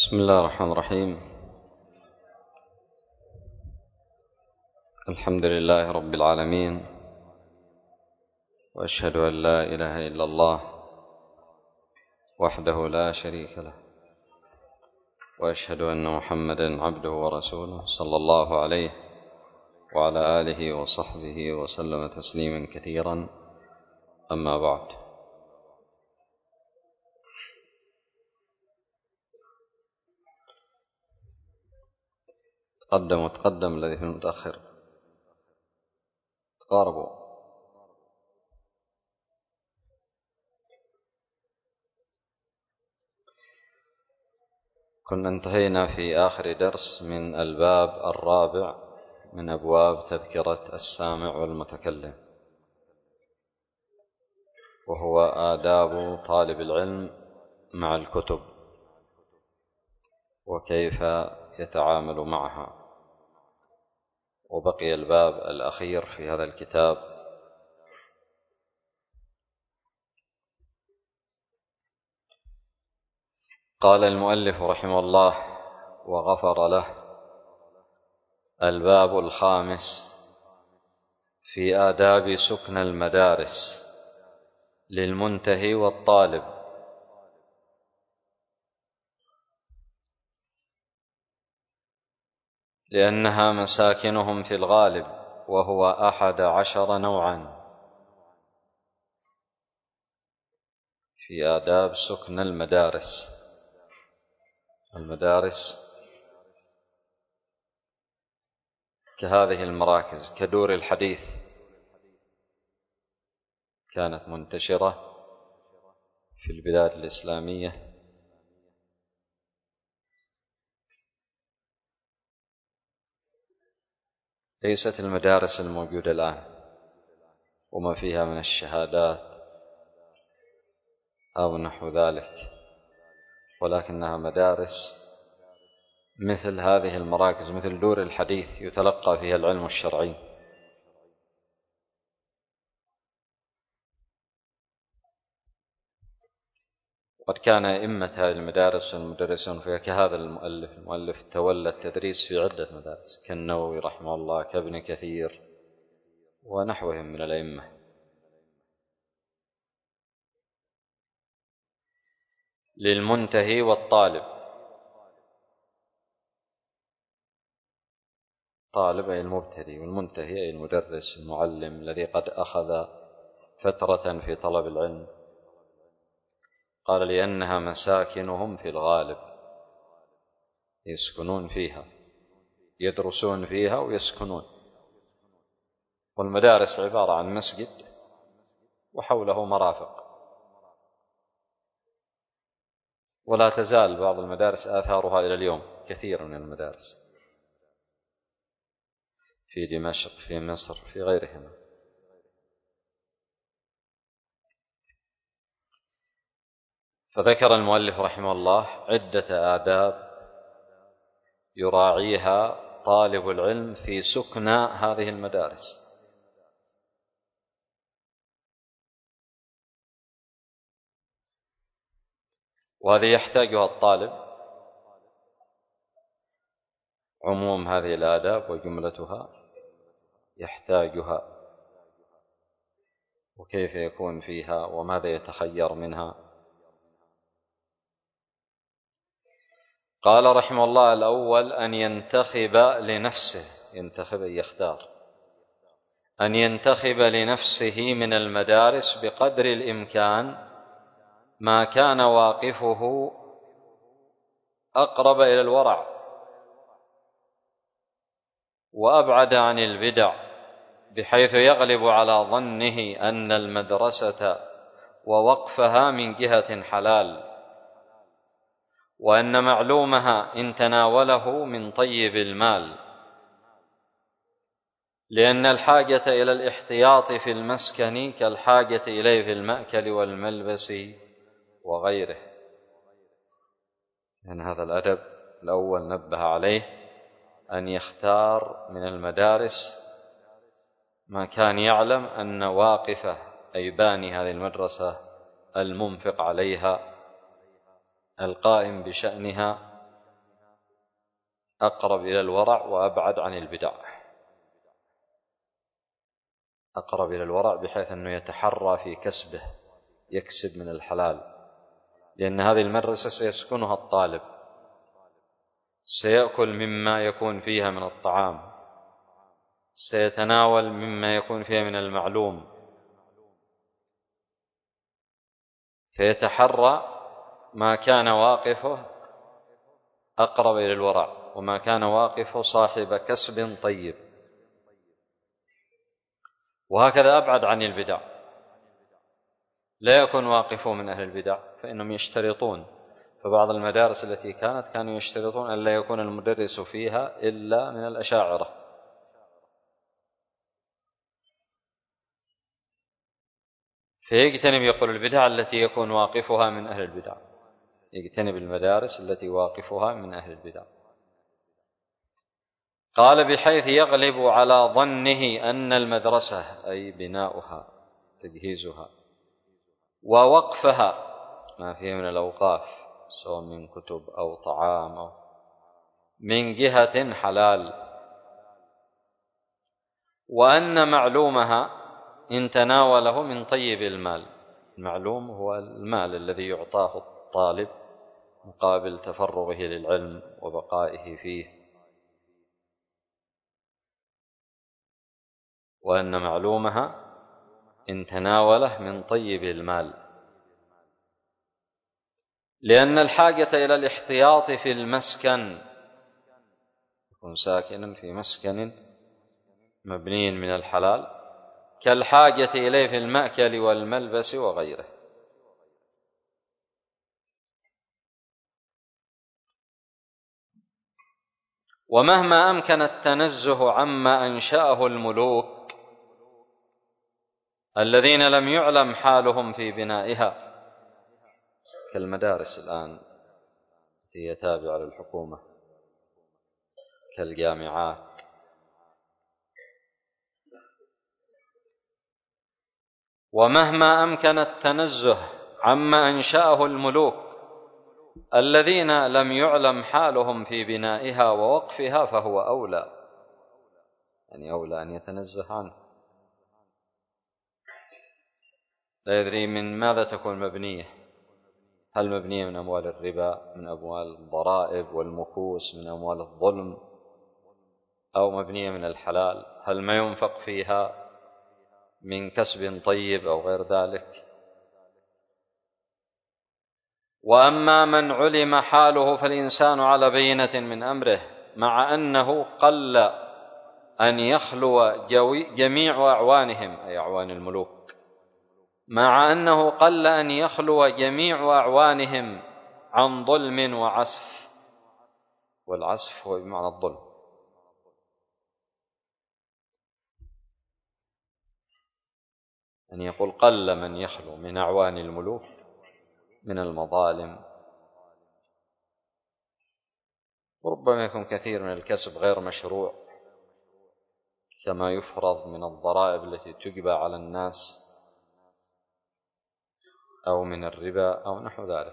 بسم الله الرحمن الرحيم. الحمد لله رب العالمين، وأشهد أن لا إله إلا الله وحده لا شريك له، وأشهد أن محمدًا عبده ورسوله صلى الله عليه وعلى آله وصحبه وسلم تسليمًا كثيرا. أما بعد، تقدم الذي في المتأخر، تقاربوا. كنا انتهينا في آخر درس من الباب الرابع من أبواب تذكرة السامع والمتكلم، وهو آداب طالب العلم مع الكتب وكيف يتعامل معها. وبقي الباب الأخير في هذا الكتاب، قال المؤلف رحمه الله وغفر له: الباب الخامس في آداب سكن المدارس للمنتهي والطالب. لأنها مساكنهم في الغالب، وهو 11 نوعا. في آداب سكن المدارس كهذه المراكز، كدور الحديث كانت منتشرة في البلاد الإسلامية، ليست المدارس الموجودة الآن وما فيها من الشهادات أو نحو ذلك، ولكنها مدارس مثل هذه المراكز، مثل دور الحديث يتلقى فيها العلم الشرعي. وقد كان أئمة هذه المدارس المدرسون فيها كهذا المؤلف تولى التدريس في عدة مدارس، كالنووي رحمه الله، كابن كثير ونحوهم من الأئمة. للمنتهي والطالب، طالب أي المبتدئ، والمنتهي أي المدرس المعلم الذي قد أخذ فترة في طلب العلم. قال: لأنها مساكنهم في الغالب، يسكنون فيها، يدرسون فيها ويسكنون. والمدارس عبارة عن مسجد وحوله مرافق، ولا تزال بعض المدارس آثارها إلى اليوم، كثير من المدارس في دمشق، في مصر، في غيرهما. فذكر المؤلف رحمه الله عدة آداب يراعيها طالب العلم في سكنى هذه المدارس. وهذه يحتاجها الطالب، عموم هذه الآداب وجملتها يحتاجها، وكيف يكون فيها وماذا يتخير منها. قال رحمه الله: الأول أن ينتخب لنفسه، ينتخب أن يختار، أن ينتخب لنفسه من المدارس بقدر الإمكان ما كان واقفه أقرب إلى الورع وأبعد عن البدع، بحيث يغلب على ظنه أن المدرسة ووقفها من جهة حلال، وأن معلومها إن تناوله من طيب المال، لأن الحاجة إلى الاحتياط في المسكن كالحاجة إليه في المأكل والملبس وغيره. يعني هذا الأدب الأول نبه عليه، أن يختار من المدارس ما كان يعلم أن واقفه أي باني هذه المدرسة، المنفق عليها، القائم بشأنها، أقرب إلى الورع وأبعد عن البدع. أقرب إلى الورع بحيث أنه يتحرى في كسبه، يكسب من الحلال، لأن هذه المدرسة سيسكنها الطالب، سيأكل مما يكون فيها من الطعام، سيتناول مما يكون فيها من المعلوم، فيتحرى ما كان واقفه أقرب إلى الورع، وما كان واقفه صاحب كسب طيب، وهكذا أبعد عن البدع. لا يكون واقفه من أهل البدع، فإنهم يشترطون، فبعض المدارس التي كانوا يشترطون أن لا يكون المدرس فيها إلا من الأشاعرة، فيجتنب يقول البدع التي يكون واقفها من أهل البدع، يجتنب المدارس التي واقفها من أهل البدع. قال بحيث يغلب على ظنه أن المدرسة أي بناؤها تجهيزها ووقفها ما فيه من الأوقاف سواء من كتب أو طعام أو من جهة حلال، وأن معلومها إن تناوله من طيب المال. المعلوم هو المال الذي يعطاه الطالب مقابل تفرغه للعلم وبقائه فيه، وأن معلومها إن تناوله من طيب المال، لأن الحاجة إلى الاحتياط في المسكن، يكون ساكنا في مسكن مبني من الحلال، كالحاجة إليه في المأكل والملبس وغيره. ومهما أمكن التنزه عما أنشأه الملوك الذين لم يعلم حالهم في بنائها، كالمدارس الآن هي تابعة للحكومة، كالجامعات، ومهما أمكن التنزه عما أنشأه الملوك الذين لم يعلم حالهم في بنائها ووقفها، فهو أولى، يعني أولى أن يتنزه عنه. لا يدري من ماذا تكون مبنية، هل مبنية من أموال الربا، من أموال الضرائب والمكوس، من أموال الظلم، أو مبنية من الحلال، هل ما ينفق فيها من كسب طيب أو غير ذلك. وأما من علم حاله فالإنسان على بينة من أمره، مع أنه قل أن يخلو جميع أعوانهم، أي أعوان الملوك، مع أنه قل أن يخلو جميع أعوانهم عن ظلم وعسف، والعسف هو بمعنى الظلم. أن يقول قل من يخلو من أعوان الملوك من المظالم، وربما يكون كثير من الكسب غير مشروع، كما يفرض من الضرائب التي تجبى على الناس، أو من الربا أو نحو ذلك.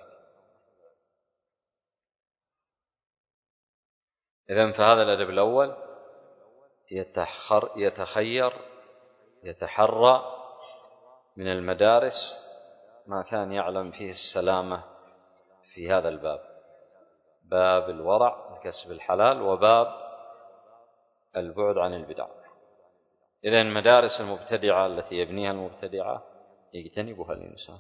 إذن فهذا الأدب الأول يتحرى من المدارس ما كان يعلم فيه السلامة في هذا الباب، باب الورع كسب الحلال، وباب البعد عن البدع. إذن المدارس المبتدعة التي يبنيها المبتدعة يجتنبها الإنسان،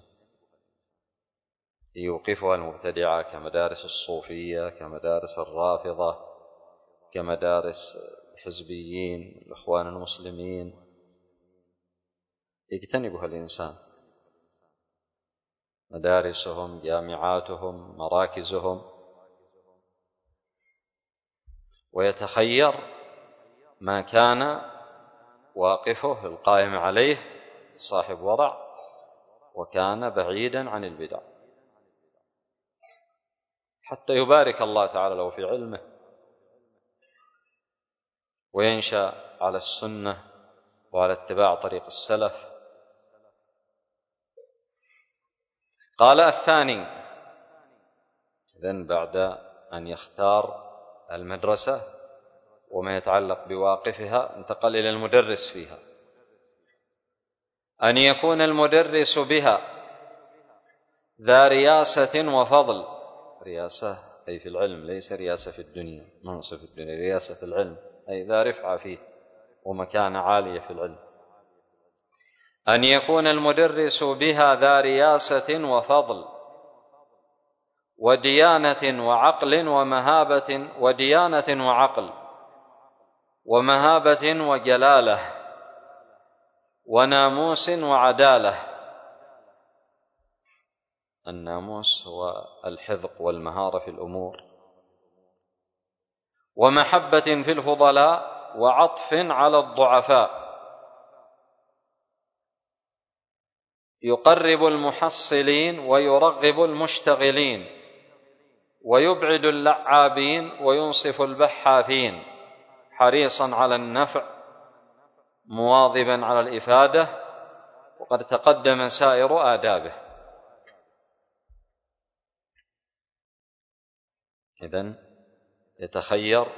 يوقفها المبتدعة، كمدارس الصوفية، كمدارس الرافضة، كمدارس الحزبيين الإخوان المسلمين، يجتنبها الإنسان، مدارسهم، جامعاتهم، مراكزهم، ويتخير ما كان واقفه القائم عليه صاحب ورع، وكان بعيدا عن البدع، حتى يبارك الله تعالى له في علمه، وينشأ على السنة وعلى اتباع طريق السلف. قال الثاني، إذن بعد أن يختار المدرسة وما يتعلق بواقفها انتقل إلى المدرس فيها. أن يكون المدرس بها ذا رياسة وفضل، رياسة أي في العلم، ليس رياسة في الدنيا، منصب في الدنيا، رياسة العلم أي ذا رفعة فيه ومكانة عالية في العلم. أن يكون المدرس بها ذا رياسة وفضل وديانة وعقل ومهابة، وديانة وعقل ومهابة وجلالة وناموس وعدالة. الناموس هو الحذق والمهارة في الأمور، ومحبة في الفضلاء وعطف على الضعفاء، يقرب المحصلين ويرغب المشتغلين، ويبعد اللعابين وينصف البحاثين، حريصا على النفع مواظبا على الإفادة، وقد تقدم سائر آدابه. إذن يتخير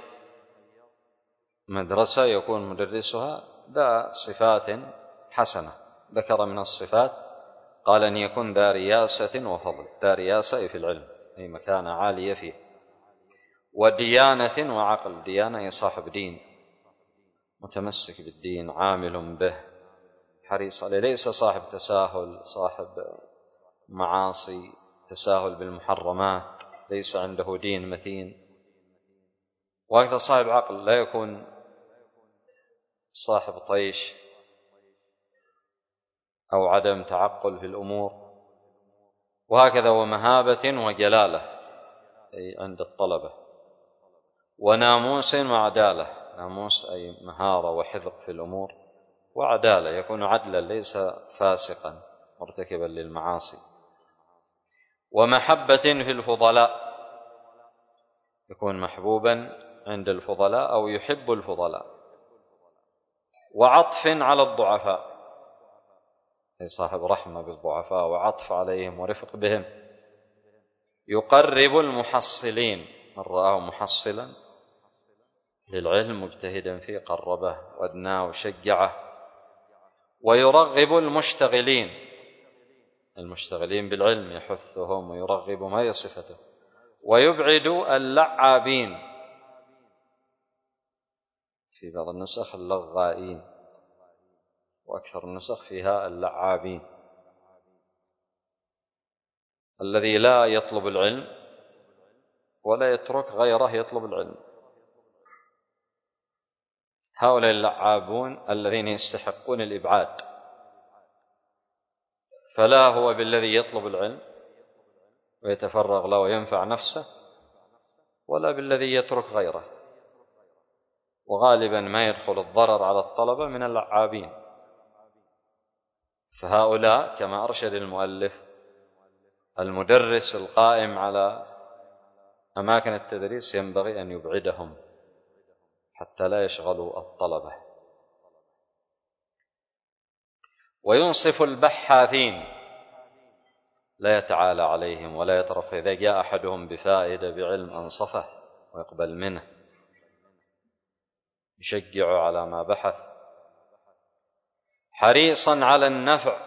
مدرسة يكون مدرسها ذا صفات حسنة، ذكر من الصفات قال أن يكون ذا رياسة وفضل، ذا رياسة في العلم أي مكانة عالية فيه، وديانة وعقل، ديانة صاحب دين متمسك بالدين عامل به حريص عليه، ليس صاحب تساهل، صاحب معاصي، تساهل بالمحرمات، ليس عنده دين متين. وهكذا صاحب عقل، لا يكون صاحب طيش أو عدم تعقل في الأمور. وهكذا ومهابة وجلالة أي عند الطلبة، وناموس وعدالة، ناموس أي مهارة وحذق في الأمور، وعدالة يكون عدلا ليس فاسقا مرتكبا للمعاصي. ومحبة في الفضلاء، يكون محبوبا عند الفضلاء أو يحب الفضلاء. وعطف على الضعفاء أي صاحب رحمة بالضعفاء وعطف عليهم ورفق بهم. يقرب المحصلين، من رآه محصلا للعلم مجتهدا فيه قربه وادناه وشجعه. ويرغب المشتغلين، المشتغلين بالعلم يحثهم ويرغبهم، هذه صفته. ويبعد اللعابين، في بعض النسخ اللغائين، وأكثر النسخ فيها اللعابين، الذي لا يطلب العلم ولا يترك غيره يطلب العلم. هؤلاء اللعابون الذين يستحقون الإبعاد، فلا هو بالذي يطلب العلم ويتفرغ له وينفع نفسه، ولا بالذي يترك غيره. وغالبا ما يدخل الضرر على الطلبة من اللعابين. فهؤلاء كما أرشد المؤلف، المدرس القائم على أماكن التدريس ينبغي أن يبعدهم حتى لا يشغلوا الطلبة. وينصف البحاثين، لا يتعالى عليهم ولا يطرف، إذا جاء أحدهم بفائدة بعلم أنصفه ويقبل منه، يشجع على ما بحث. حريصا على النفع،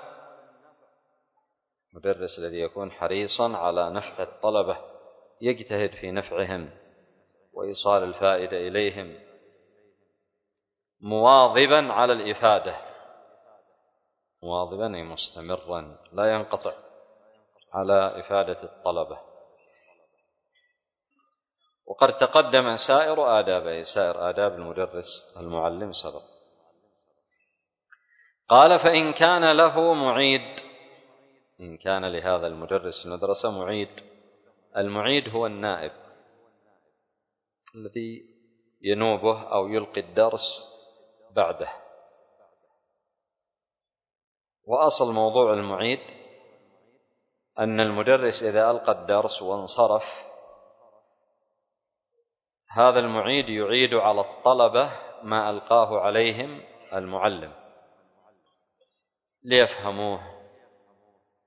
مدرس الذي يكون حريصا على نفع الطلبة، يجتهد في نفعهم وإيصال الفائدة إليهم. مواظبا على الإفادة، مواظبا أي مستمرا لا ينقطع على إفادة الطلبة. وقد تقدم سائر آدابه، سائر آداب المدرس المعلم سبق. قال فإن كان له معيد، إن كان لهذا المدرس المدرسة معيد. المعيد هو النائب الذي ينوبه أو يلقي الدرس بعده. وأصل موضوع المعيد أن المدرس إذا ألقى الدرس وانصرف، هذا المعيد يعيد على الطلبة ما ألقاه عليهم المعلم ليفهموه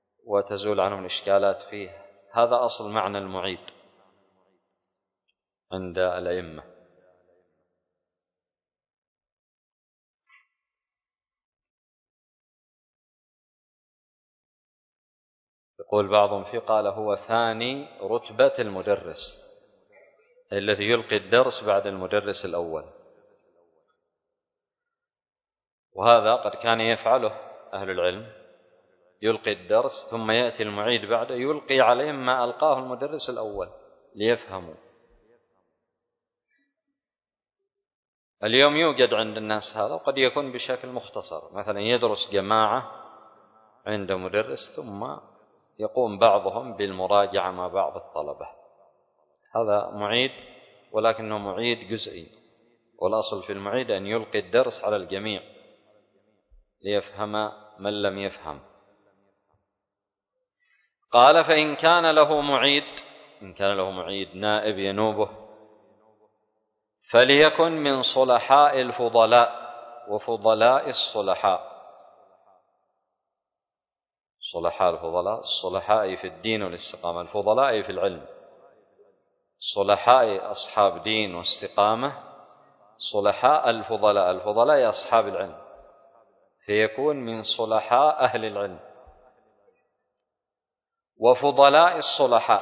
وتزول عنهم الإشكالات فيه. هذا أصل معنى المعيد عند الأئمة. يقول بعضهم فيه قال هو ثاني رتبة المدرس الذي يلقي الدرس بعد المدرس الأول، وهذا قد كان يفعله أهل العلم، يلقي الدرس ثم يأتي المعيد بعده يلقي عليهم ما ألقاه المدرس الأول ليفهموا. اليوم يوجد عند الناس هذا، وقد يكون بشكل مختصر، مثلا يدرس جماعة عند مدرس ثم يقوم بعضهم بالمراجعة مع بعض الطلبة، هذا معيد ولكنه معيد جزئي، والأصل في المعيد أن يلقي الدرس على الجميع ليفهم من لم يفهم. قال فإن كان له معيد، إن كان له معيد نائب ينوبه، فليكن من صلحاء الفضلاء وفضلاء الصلحاء. صلحاء الفضلاء، الصلحاء في الدين والاستقامة، الفضلاء في العلم، صلحاء أصحاب دين واستقامة، صلحاء الفضلاء، الفضلاء أصحاب العلم، فيكون من صلحاء أهل العلم. وفضلاء الصلحاء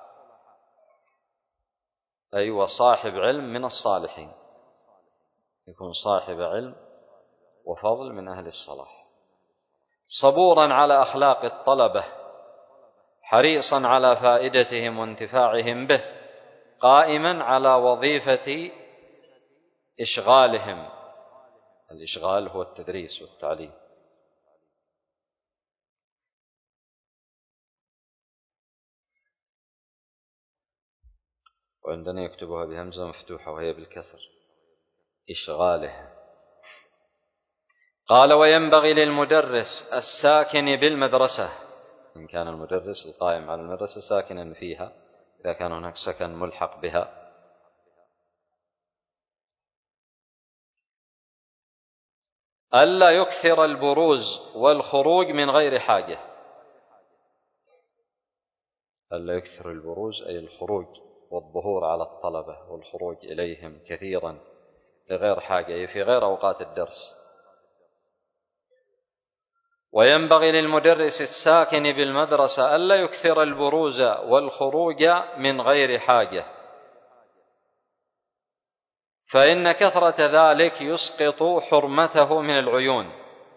أي وصاحب علم من الصالحين، يكون صاحب علم وفضل من أهل الصلاح، صبورا على أخلاق الطلبة، حريصا على فائدتهم وانتفاعهم به، قائما على وظيفة إشغالهم، الإشغال هو التدريس والتعليم. وعندنا يكتبها بهمزة مفتوحة وهي بالكسر، إشغاله. قال وينبغي للمدرس الساكن بالمدرسة، إن كان المدرس القائم على المدرسة ساكنا فيها، إذا كان هناك سكن ملحق بها، ألا يكثر البروز والخروج من غير حاجة. ألا يكثر البروز أي الخروج والظهور على الطلبة والخروج إليهم كثيرا لغير حاجة، أي في غير أوقات الدرس. وينبغي للمدرس الساكن بالمدرسة ألا يكثر البروز والخروج من غير حاجة، فإن كثرة ذلك يسقط حرمته من العيون.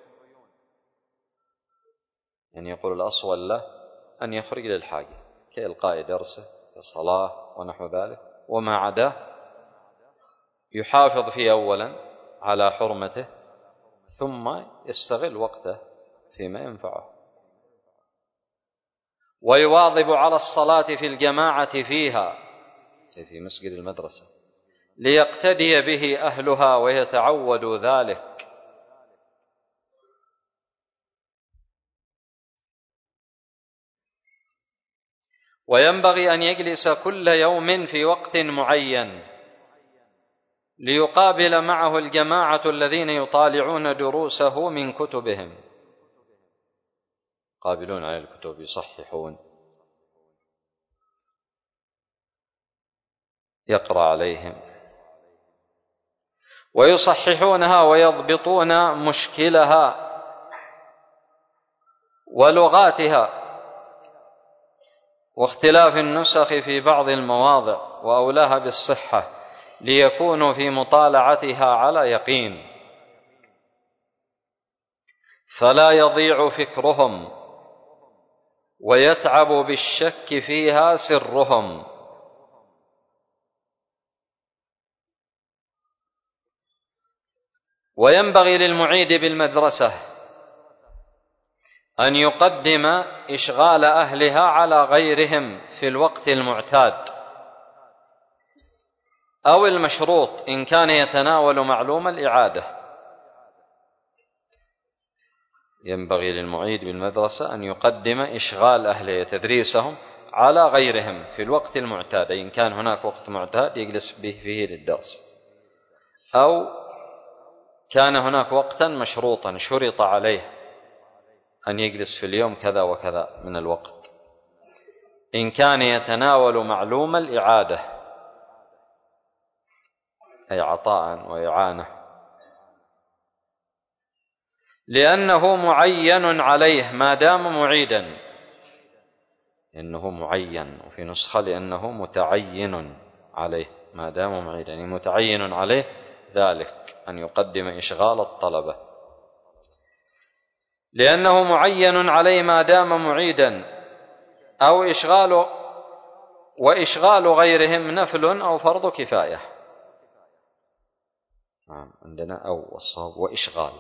يعني يقول الأصول له أن يخرج للحاجة كإلقاء درسه كصلاة ونحو ذلك، وما عداه يحافظ فيه أولا على حرمته ثم يستغل وقته فيما ينفعه، ويواظب على الصلاة في الجماعة فيها، في مسجد المدرسة، ليقتدي به أهلها ويتعودوا ذلك. وينبغي أن يجلس كل يوم في وقت معين ليقابل معه الجماعة الذين يطالعون دروسه من كتبهم، يقابلون على الكتب، يصححون، يقرأ عليهم، ويصححونها ويضبطون مشكلها ولغاتها واختلاف النسخ في بعض المواضع وأولاها بالصحة، ليكونوا في مطالعتها على يقين، فلا يضيع فكرهم ويتعب بالشك فيها سرهم. وينبغي للمعيد بالمدرسة أن يقدم إشغال أهلها على غيرهم في الوقت المعتاد أو المشروط إن كان يتناول معلوم الإعادة. ينبغي للمعيد بالمدرسة أن يقدم إشغال أهله تدريسهم على غيرهم في الوقت المعتاد، إن كان هناك وقت معتاد يجلس به فيه للدرس، أو كان هناك وقتا مشروطا شرط عليه أن يجلس في اليوم كذا وكذا من الوقت، إن كان يتناول معلوم الإعادة. أي عطاء وإعانة، لأنه معين عليه ما دام معيدا، إنه معين، وفي نسخة لأنه متعين عليه ما دام معيدا، يعني متعين عليه ذلك أن يقدم إشغال الطلبة، لأنه معين عليه ما دام معيدا، أو وإشغال غيرهم نفل أو فرض كفاية. عندنا أو الصواب وإشغال،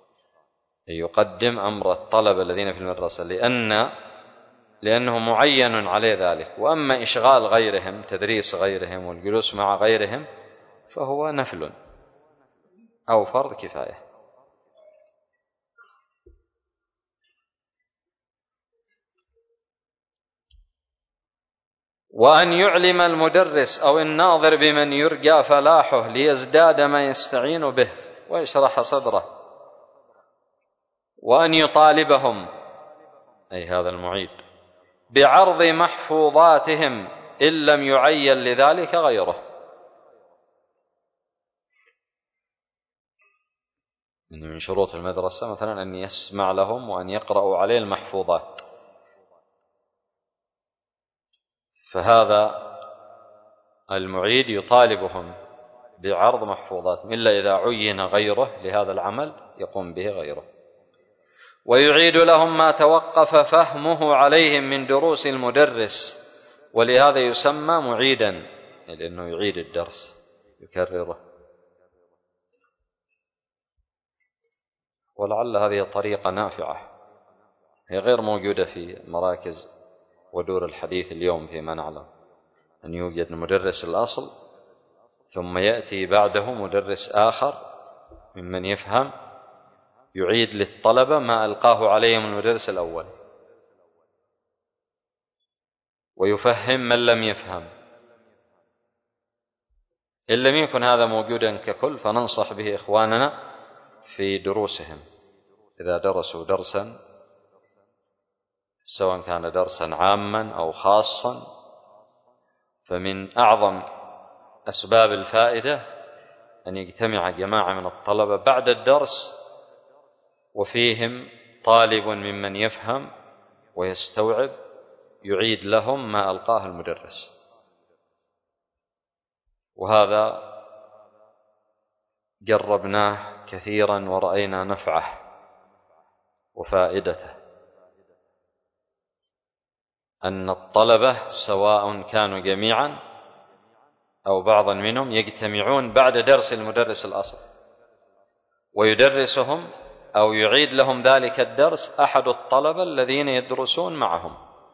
يقدم أمر الطلبة الذين في المدرسة لأنه معين عليه ذلك، وأما إشغال غيرهم، تدريس غيرهم والجلوس مع غيرهم، فهو نفل أو فرض كفاية. وأن يعلم المدرس أو الناظر بمن يرجى فلاحه ليزداد ما يستعين به ويشرح صدره، وأن يطالبهم، أي هذا المعيد، بعرض محفوظاتهم إن لم يعين لذلك غيره. من شروط المدرسة مثلا أن يسمع لهم وأن يقرأوا عليه المحفوظات، فهذا المعيد يطالبهم بعرض محفوظاتهم إلا إذا عين غيره لهذا العمل يقوم به غيره. ويعيد لهم ما توقف فهمه عليهم من دروس المدرس، ولهذا يسمى معيدا، لأنه يعيد الدرس يكرره. ولعل هذه طريقة نافعة، هي غير موجودة في مراكز ودور الحديث اليوم فيما نعلم، أن يوجد المدرس الأصل ثم يأتي بعده مدرس آخر ممن يفهم يعيد للطلبة ما ألقاه عليهم المدرس الأول، ويفهم من لم يفهم. إن لم يكن هذا موجودا ككل فننصح به إخواننا في دروسهم، إذا درسوا درسا سواء كان درسا عاما أو خاصا، فمن أعظم أسباب الفائدة أن يجتمع جماعة من الطلبة بعد الدرس وفيهم طالب ممن يفهم ويستوعب يعيد لهم ما ألقاه المدرس، وهذا جربناه كثيرا ورأينا نفعه وفائدته، أن الطلبة سواء كانوا جميعا أو بعضا منهم يجتمعون بعد درس المدرس الأصل ويدرسهم أو يعيد لهم ذلك الدرس أحد الطلبة الذين يدرسون معهم،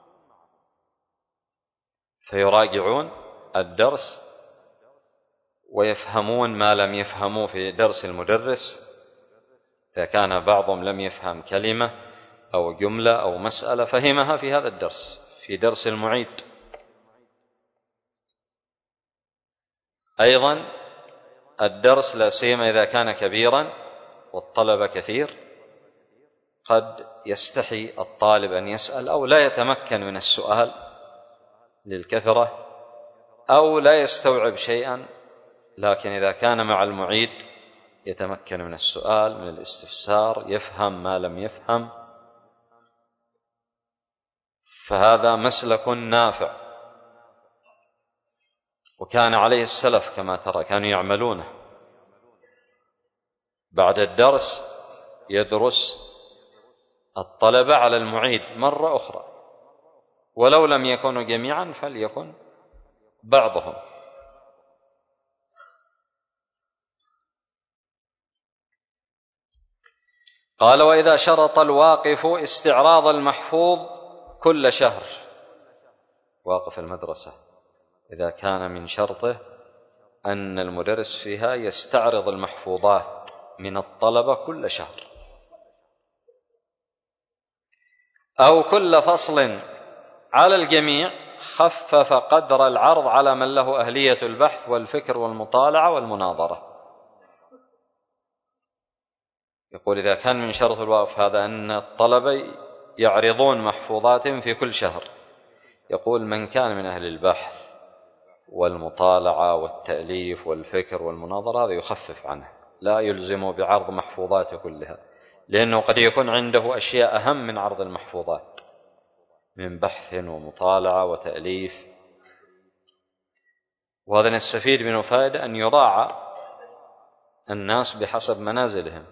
فيراجعون الدرس ويفهمون ما لم يفهموا في درس المدرس، إذا كان بعضهم لم يفهم كلمة أو جملة أو مسألة فهمها في هذا الدرس، في درس المعيد. أيضا الدرس لا سيما إذا كان كبيرا والطلبة كثير، قد يستحي الطالب أن يسأل أو لا يتمكن من السؤال للكثرة أو لا يستوعب شيئا، لكن إذا كان مع المعيد يتمكن من السؤال، من الاستفسار، يفهم ما لم يفهم، فهذا مسلك نافع، وكان عليه السلف كما ترى كانوا يعملونه. بعد الدرس يدرس الطلبة على المعيد مرة أخرى، ولو لم يكونوا جميعا فليكن بعضهم. قال: وإذا شرط الواقف استعراض المحفوظ كل شهر، واقف المدرسة إذا كان من شرطه أن المدرس فيها يستعرض المحفوظات من الطلبة كل شهر، أو كل فصل على الجميع، خفف قدر العرض على من له أهلية البحث والفكر والمطالعة والمناظرة. يقول إذا كان من شرط الواقف هذا أن الطلبة يعرضون محفوظاتهم في كل شهر، يقول من كان من أهل البحث والمطالعة والتأليف والفكر والمناظرة، هذا يخفف عنه، لا يلزم بعرض محفوظاته كلها، لأنه قد يكون عنده أشياء أهم من عرض المحفوظات من بحث ومطالعة وتأليف. وهذا نستفيد منه فائدة، أن يراعى الناس بحسب منازلهم.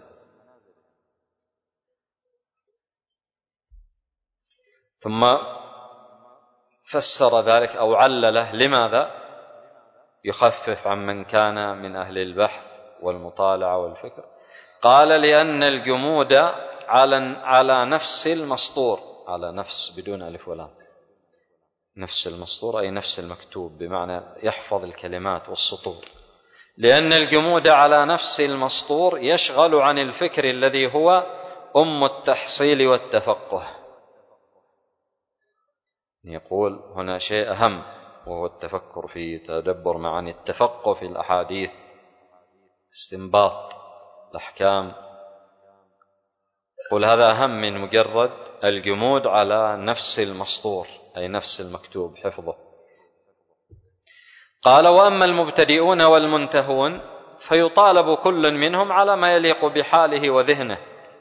ثم فسر ذلك أو علله لماذا يخفف عن من كان من أهل البحث والمطالعة والفكر. قال لأن الجمود على نفس المسطور، على نفس بدون ألف ولام، نفس المسطور أي نفس المكتوب، بمعنى يحفظ الكلمات والسطور. لأن الجمود على نفس المسطور يشغل عن الفكر الذي هو أم التحصيل والتفقه. يقول هنا شيء أهم، وهو التفكر فيه، تدبر معاني، التفقه في الأحاديث، استنباط الأحكام. قل هذا أهم من مجرد الجمود على نفس المسطور أي نفس المكتوب حفظه. قال وأما المبتدئون والمنتهون فيطالب كل منهم على ما يليق بحاله وذهنه.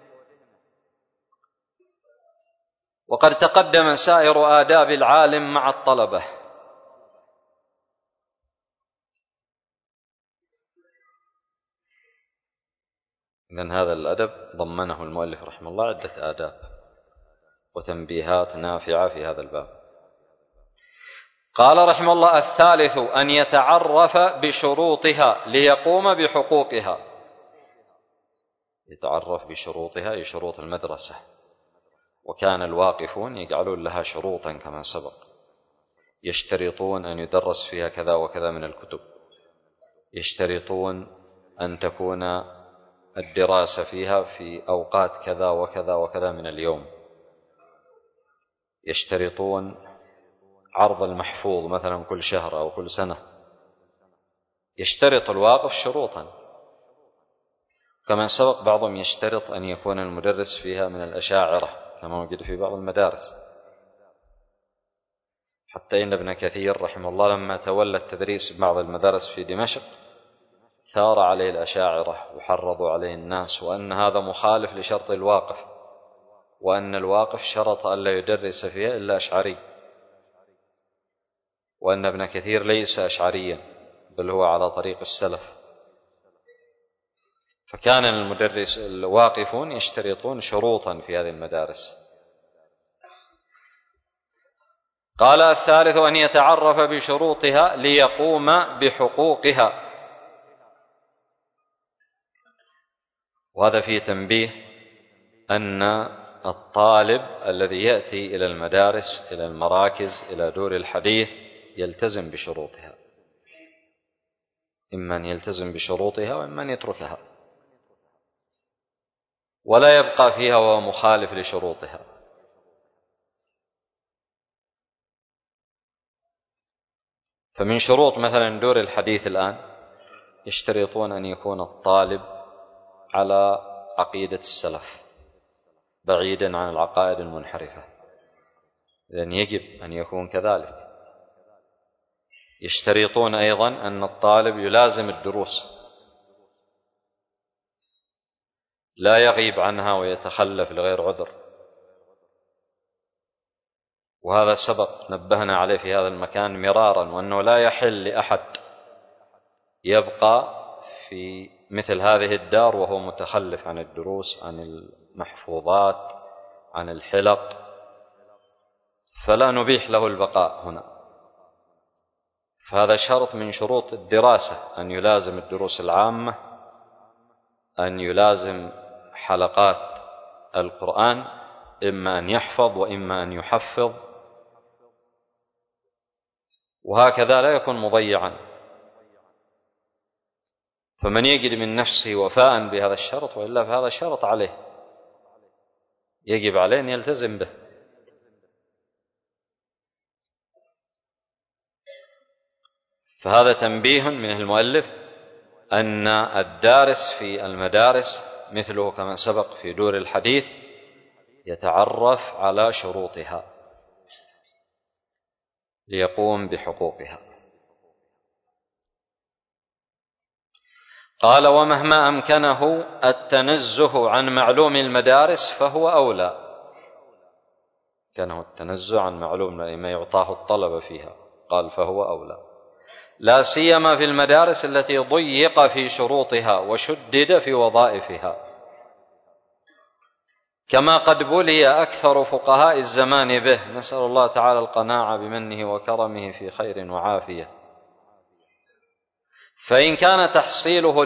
وقد تقدم سائر آداب العالم مع الطلبة. إذن هذا الأدب ضمنه المؤلف رحمه الله عدة آداب وتنبيهات نافعة في هذا الباب. قال رحمه الله الثالث أن يتعرف بشروطها ليقوم بحقوقها. يتعرف بشروطها أي شروط المدرسة. وكان الواقفون يجعلون لها شروطا كما سبق، يشترطون أن يدرس فيها كذا وكذا من الكتب، يشترطون أن تكون الدراسة فيها في أوقات كذا وكذا وكذا من اليوم، يشترطون عرض المحفوظ مثلا كل شهر أو كل سنة، يشترط الواقف شروطا. كما سبق بعضهم يشترط أن يكون المدرس فيها من الأشاعرة كما وجد في بعض المدارس، حتى إن ابن كثير رحمه الله لما تولى التدريس ببعض المدارس في دمشق ثار عليه الأشاعرة وحرضوا عليه الناس، وأن هذا مخالف لشرط الواقف، وأن الواقف شرط أن لا يدرس فيها إلا أشعري، وأن ابن كثير ليس أشعريا بل هو على طريق السلف. فكان المدرس الواقفون يشترطون شروطا في هذه المدارس. قال الثالث أن يتعرف بشروطها ليقوم بحقوقها. وهذا فيه تنبيه أن الطالب الذي يأتي إلى المدارس إلى المراكز إلى دور الحديث يلتزم بشروطها، إما أن يلتزم بشروطها وإما أن يتركها، ولا يبقى فيها وهو مخالف لشروطها. فمن شروط مثلا دور الحديث الآن يشترطون أن يكون الطالب على عقيدة السلف بعيدا عن العقائد المنحرفة، إذن يجب أن يكون كذلك. يشترطون أيضا أن الطالب يلازم الدروس، لا يغيب عنها ويتخلف لغير عذر. وهذا سبق نبهنا عليه في هذا المكان مرارا، وأنه لا يحل لأحد يبقى في مثل هذه الدار وهو متخلف عن الدروس، عن المحفوظات، عن الحلق، فلا نبيح له البقاء هنا. فهذا شرط من شروط الدراسة، أن يلازم الدروس العامة، أن يلازم حلقات القرآن، إما أن يحفظ وإما أن يحفظ، وهكذا لا يكون مضيعا. فمن يجد من نفسه وفاء بهذا الشرط، وإلا فهذا شرط عليه يجب عليه أن يلتزم به. فهذا تنبيه من المؤلف أن الدارس في المدارس مثله كما سبق في دور الحديث يتعرف على شروطها ليقوم بحقوقها. قال: ومهما أمكنه التنزه عن معلوم المدارس فهو أولى. كانه التنزه عن معلوم ما يعطاه الطلبة فيها، قال فهو أولى، لا سيما في المدارس التي ضيق في شروطها وشدد في وظائفها، كما قد بلي أكثر فقهاء الزمان به، نسأل الله تعالى القناعة بمنه وكرمه في خير وعافية. فإن كان تحصيله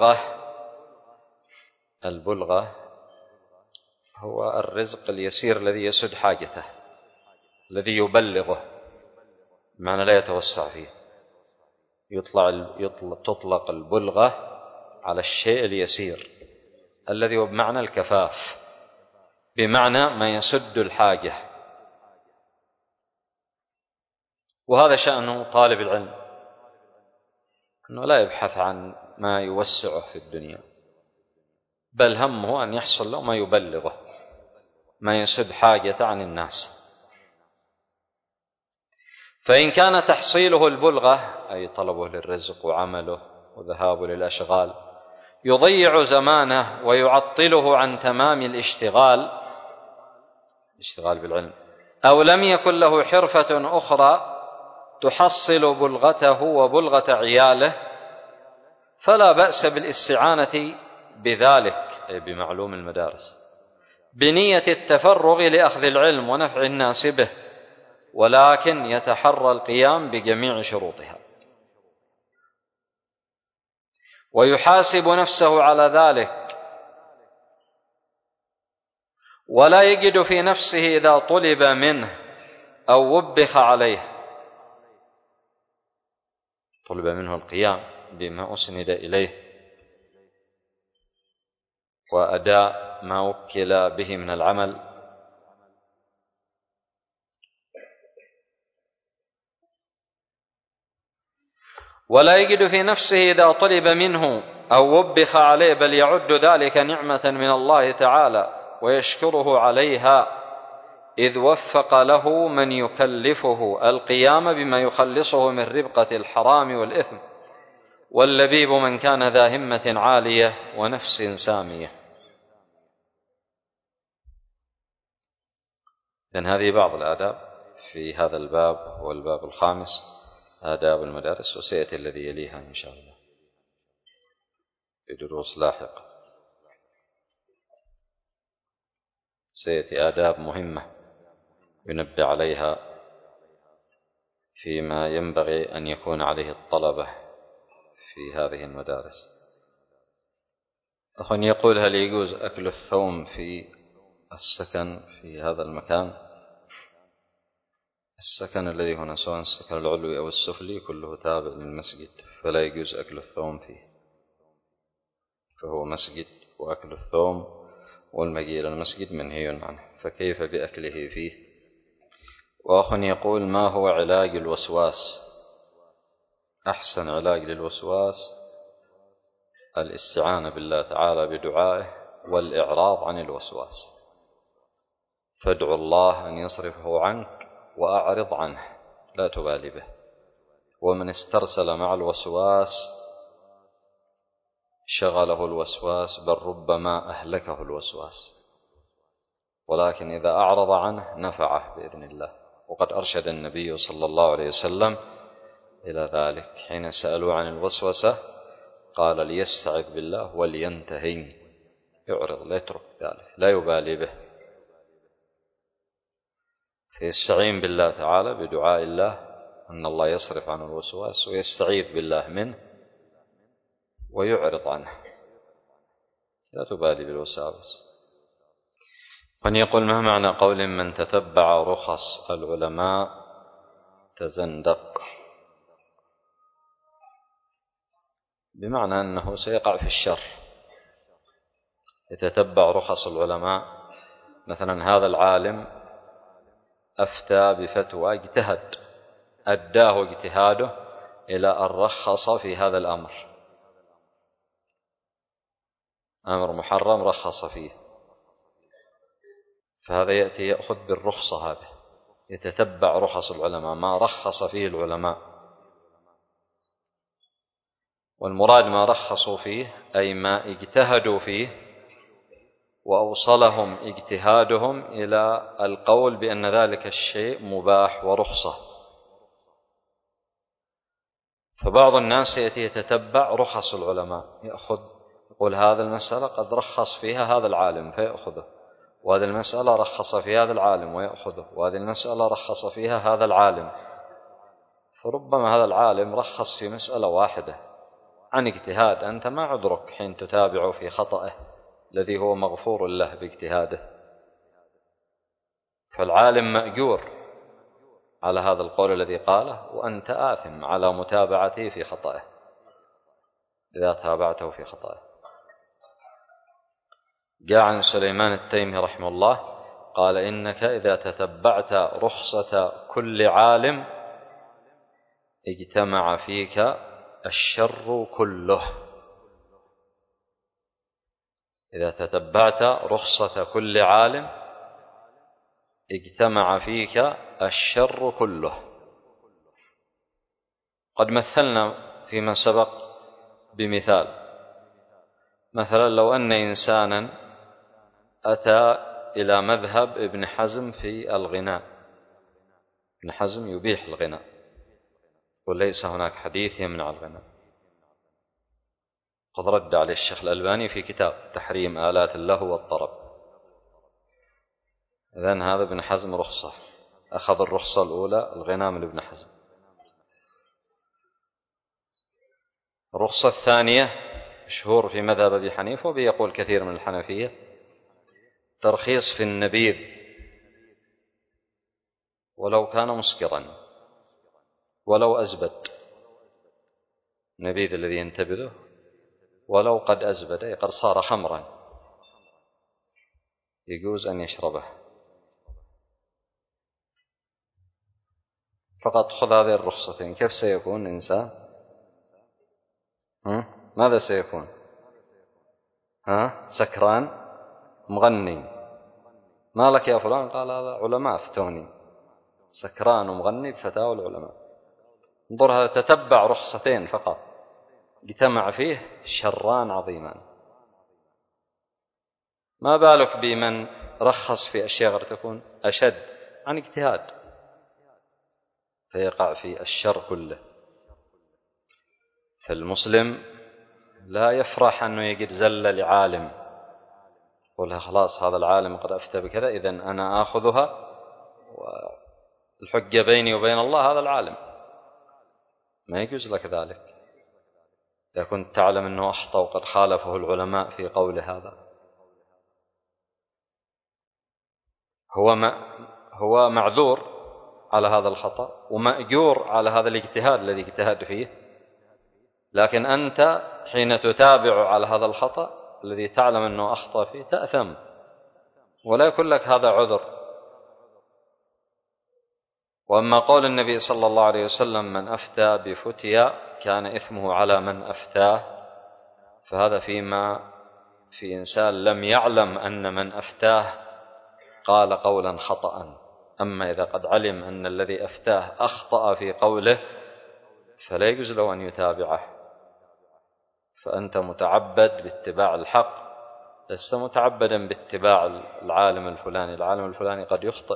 البلغة هو الرزق اليسير الذي يسد حاجته، الذي يبلغه، معنى لا يتوسع فيه. تطلق البلغة على الشيء اليسير الذي هو بمعنى الكفاف، بمعنى ما يسد الحاجة. وهذا شأنه طالب العلم، أنه لا يبحث عن ما يوسعه في الدنيا، بل همه أن يحصل له ما يبلغه، ما يسد حاجة عن الناس. فإن كان تحصيله البلغة، أي طلبه للرزق وعمله وذهابه للأشغال، يضيع زمانه ويعطله عن تمام الاشتغال بالعلم، أو لم يكن له حرفة أخرى تحصل بلغته وبلغة عياله، فلا بأس بالاستعانة بذلك، أي بمعلوم المدارس، بنية التفرغ لأخذ العلم ونفع الناس به، ولكن يتحرى القيام بجميع شروطها، ويحاسب نفسه على ذلك، ولا يجد في نفسه إذا طلب منه أو وبخ عليه، طلب منه القيام بما أسند إليه وأداء ما وكل به من العمل، ولا يجد في نفسه إذا طلب منه أو وبخ عليه، بل يعد ذلك نعمة من الله تعالى ويشكره عليها، إذ وفق له من يكلفه القيام بما يخلصه من ربقة الحرام والإثم، واللبيب من كان ذا همة عالية ونفس سامية. إذن هذه بعض الآداب في هذا الباب، هو الباب الخامس، آداب المدارس، وسيأتي الذي يليها إن شاء الله في دروس لاحقة. سيأتي آداب مهمة ينبه عليها فيما ينبغي أن يكون عليه الطلبة في هذه المدارس. أخ يقول: هل يجوز أكل الثوم في السكن في هذا المكان؟ السكن الذي هنا سواء السكن العلوي أو السفلي كله تابع للمسجد، فلا يجوز أكل الثوم فيه، فهو مسجد، وأكل الثوم والمجيء إلى المسجد منهي عنه، فكيف بأكله فيه؟ وأخ يقول: ما هو علاج الوسواس؟ أحسن علاج للوسواس الاستعانة بالله تعالى بدعائه والإعراض عن الوسواس، فادعو الله أن يصرفه عنك وأعرض عنه، لا تبالي به. ومن استرسل مع الوسواس شغله الوسواس، بل ربما أهلكه الوسواس، ولكن إذا أعرض عنه نفعه بإذن الله. وقد أرشد النبي صلى الله عليه وسلم إلى ذلك حين سألوا عن الوسوسة، قال: ليستعذ بالله ولينتهي، يعرض، لا يترك ذلك، لا يبالي به، فيستعين بالله تعالى بدعاء الله أن الله يصرف عنه الوسواس، ويستعيذ بالله منه ويعرض عنه، لا تبالي بالوساوس. من يقول: ما معنى قول من تتبع رخص العلماء تزندق؟ بمعنى أنه سيقع في الشر، يتتبع رخص العلماء. مثلا هذا العالم أفتى بفتوى، اجتهد، أداه اجتهاده إلى أن رخص في هذا الأمر، أمر محرم رخص فيه، فهذا يأتي يأخذ بالرخصة، هذا يتتبع رخص العلماء، ما رخص فيه العلماء. والمراد ما رخصوا فيه أي ما اجتهدوا فيه وأوصلهم اجتهادهم إلى القول بأن ذلك الشيء مباح ورخصة. فبعض الناس يأتي يتتبع رخص العلماء، يقول هذه المسألة قد رخص فيها هذا العالم فيأخذه، وهذه المسألة رخص في هذا العالم ويأخذه، وهذه المسألة رخص فيها هذا العالم. فربما هذا العالم رخص في مسألة واحدة عن اجتهاد، أنت ما عذرك حين تتابع في خطأه الذي هو مغفور له باجتهاده. فالعالم مأجور على هذا القول الذي قاله، وأنت آثم على متابعته في خطأه إذا تابعته في خطأه. جاء عن سليمان التيمي رحمه الله قال إنك إذا تتبعت رخصة كل عالم اجتمع فيك الشر كله. إذا تتبعت رخصة كل عالم اجتمع فيك الشر كله. قد مثلنا فيما سبق بمثال، مثلا لو أن إنسانا أتى إلى مذهب ابن حزم في الغناء، ابن حزم يبيح الغناء وليس هناك حديث يمنع الغناء، قد رد عليه الشيخ الألباني في كتاب تحريم آلات اللهو والطرب. إذن هذا ابن حزم رخصة، أخذ الرخصة الأولى الغناء من ابن حزم. الرخصة الثانية مشهور في مذهب أبي حنيفة وبه يقول كثير من الحنفية، ترخيص في النبيذ ولو كان مسكرا ولو أزبد، النبيذ الذي ينتبذه ولو قد أزبد أي قد صار خمرا يجوز أن يشربه. فقط خذ هذه الرخصتين، كيف سيكون إنسان؟ ماذا سيكون؟ سكران مغني. ما لك يا فلان؟ قال هذا علماء فتوني، سكران ومغني بفتاوى العلماء. انظر، هذا تتبع رخصتين فقط اجتمع فيه شران عظيمان. ما بالك بمن رخص في أشياء غير تكون أشد عن اجتهاد فيقع في الشر كله. فالمسلم لا يفرح أنه يجد زلة لعالم يقول خلاص هذا العالم قد أفتى بكذا إذن أنا آخذها والحجة بيني وبين الله هذا العالم. ما يجوز لك ذلك إذا كنت تعلم أنه أخطأ وقد خالفه العلماء في قول هذا. هو معذور على هذا الخطأ ومأجور على هذا الاجتهاد الذي اجتهد فيه، لكن أنت حين تتابع على هذا الخطأ الذي تعلم أنه أخطأ فيه تأثم، ولا يكون لك هذا عذر. وأما قول النبي صلى الله عليه وسلم من أفتى بفتيا كان إثمه على من أفتاه، فهذا فيما في إنسان لم يعلم أن من أفتاه قال قولا خطأ. أما إذا قد علم أن الذي أفتاه أخطأ في قوله فلا يجوز له أن يتابعه. فأنت متعبد باتباع الحق، لست متعبدا باتباع العالم الفلاني. العالم الفلاني قد يخطئ.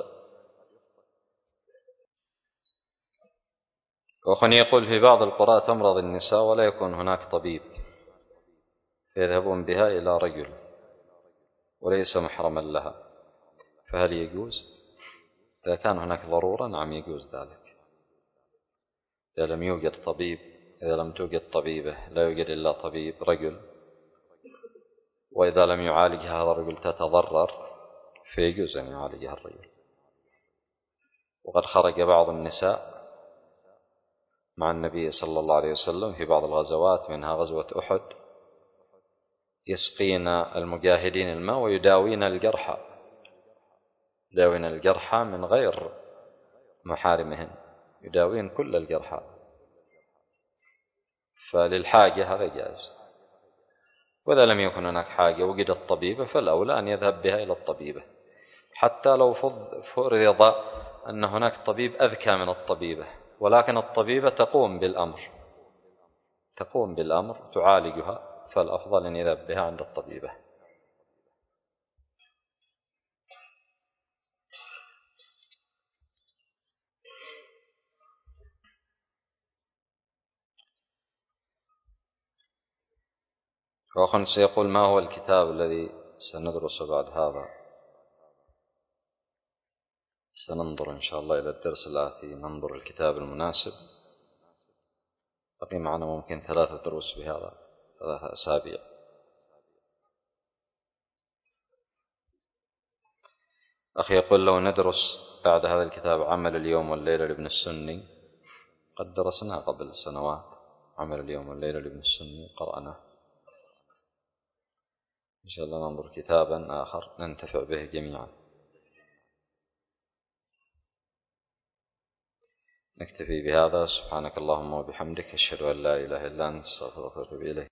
وأخواني يقول في بعض القرى تمرض النساء ولا يكون هناك طبيب فيذهبون بها إلى رجل وليس محرما لها، فهل يجوز؟ إذا كان هناك ضرورة نعم يجوز ذلك. إذا لم يوجد طبيب، إذا لم توجد طبيبة، لا يوجد إلا طبيب رجل، وإذا لم يعالجها هذا الرجل تتضرر فيجوز أن يعالجها الرجل. وقد خرج بعض النساء مع النبي صلى الله عليه وسلم في بعض الغزوات منها غزوة أحد يسقين المجاهدين الماء ويداوين الجرحى، يداوين الجرحى من غير محارمهن، يداوين كل الجرحى. فللحاجة هذا جائز. وإذا لم يكن هناك حاجة وجدت طبيبة فالأولى أن يذهب بها إلى الطبيبة، حتى لو فرض أن هناك طبيب أذكى من الطبيبة، ولكن الطبيبة تقوم بالأمر تقوم بالأمر تعالجها، فالأفضل أن يذهب بها عند الطبيبة. وأخ سيقول: ما هو الكتاب الذي سندرسه بعد هذا؟ سننظر إن شاء الله إلى الدرس الآتي، ننظر الكتاب المناسب. بقي معنا ممكن 3 دروس بهذا، 3 أسابيع. أخي يقول: لو ندرس بعد هذا الكتاب عمل اليوم والليلة لابن السني، قد درسناه قبل سنوات. عمل اليوم والليلة لابن السني قرأناه. إن شاء الله ننظر كتابا آخر ننتفع به جميعا. نكتفي بهذا. سبحانك اللهم وبحمدك، أشهد أن لا إله إلا أنت، أستغفرك وأتوب إليك.